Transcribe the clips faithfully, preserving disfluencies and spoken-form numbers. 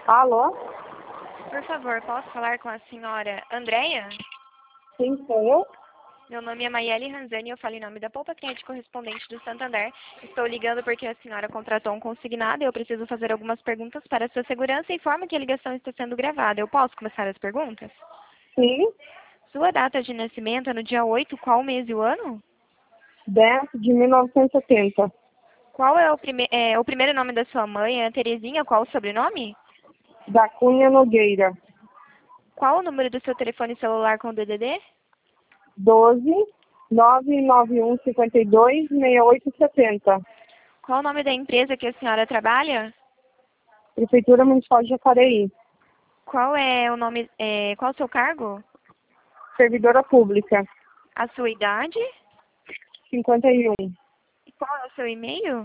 Alô? Por favor, posso falar com a senhora Andréia? Sim, sou eu. Meu nome é Maiele Ranzani e eu falo em nome da Poupa Crédito Correspondente do Santander. Estou ligando porque a senhora contratou um consignado e eu preciso fazer algumas perguntas para a sua segurança e informa que a ligação está sendo gravada. Eu posso começar as perguntas? Sim, Sua data de nascimento é no dia oito, qual o mês e o ano? dez de mil novecentos e setenta. Qual é o, prime é, o primeiro nome da sua mãe? É Terezinha, qual o sobrenome? Da Cunha Nogueira. Qual o número do seu telefone celular com o D D D? doze, nove nove um, cinco dois, seis oito sete zero. Qual o nome da empresa que a senhora trabalha? Prefeitura Municipal de Jacareí. Qual é o nome, é, qual o seu cargo? Servidora Pública. A sua idade? cinquenta e um. E qual é o seu e-mail?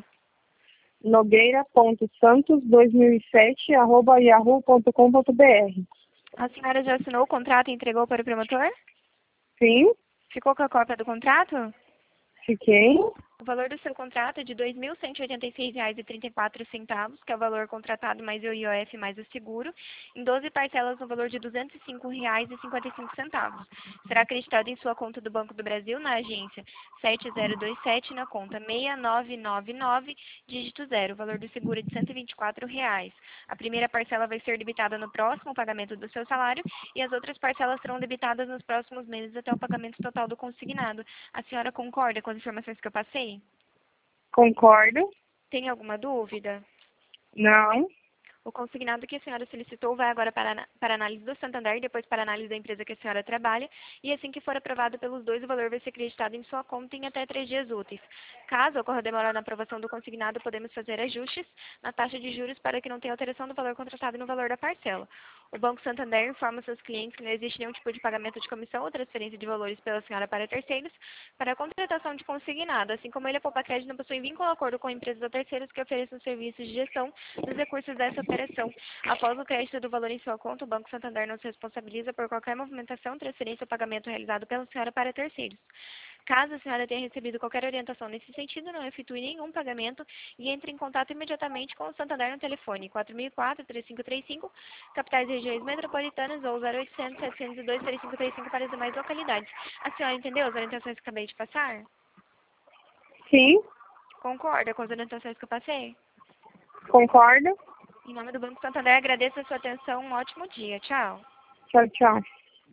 Nogueira.santos dois mil e sete arroba yahoo ponto com ponto br. A senhora já assinou o contrato e entregou para o promotor? Sim, Ficou com a cópia do contrato? fiquei. O valor do seu contrato é de dois mil cento e oitenta e seis reais e trinta e quatro centavos, que é o valor contratado mais o I O F mais o seguro, em doze parcelas no valor de duzentos e cinco reais e cinquenta e cinco centavos. Será acreditado em sua conta do Banco do Brasil na agência sete zero dois sete na conta seis nove nove nove, dígito zero. O valor do seguro é de cento e vinte e quatro reais. A primeira parcela vai ser debitada no próximo pagamento do seu salário e as outras parcelas serão debitadas nos próximos meses até o pagamento total do consignado. A senhora concorda com as informações que eu passei? Concordo. Tem alguma dúvida? Não. O consignado que a senhora solicitou vai agora para, ana- para análise do Santander, depois para análise da empresa que a senhora trabalha, e assim que for aprovado pelos dois, o valor vai ser acreditado em sua conta em até três dias úteis. Caso ocorra demora na aprovação do consignado, podemos fazer ajustes na taxa de juros para que não tenha alteração do valor contratado e no valor da parcela. O Banco Santander informa seus clientes que não existe nenhum tipo de pagamento de comissão ou transferência de valores pela senhora para terceiros para a contratação de consignado, assim como ele, a Poupa Crédito, não possui vínculo ou acordo com empresas ou terceiros que ofereçam serviços de gestão dos recursos dessa operação. Após o crédito do valor em sua conta, o Banco Santander não se responsabiliza por qualquer movimentação, transferência ou pagamento realizado pela senhora para terceiros. Caso a senhora tenha recebido qualquer orientação nesse sentido, não efetue nenhum pagamento e entre em contato imediatamente com o Santander no telefone quatro mil e quatro, três cinco três cinco, capitais e regiões metropolitanas ou zero oitocentos, setecentos e dois, três cinco três cinco para as demais localidades. A senhora entendeu as orientações que acabei de passar? Sim, Concorda com as orientações que eu passei? concordo. Em nome do Banco Santander, agradeço a sua atenção. Um ótimo dia. Tchau. Tchau, tchau.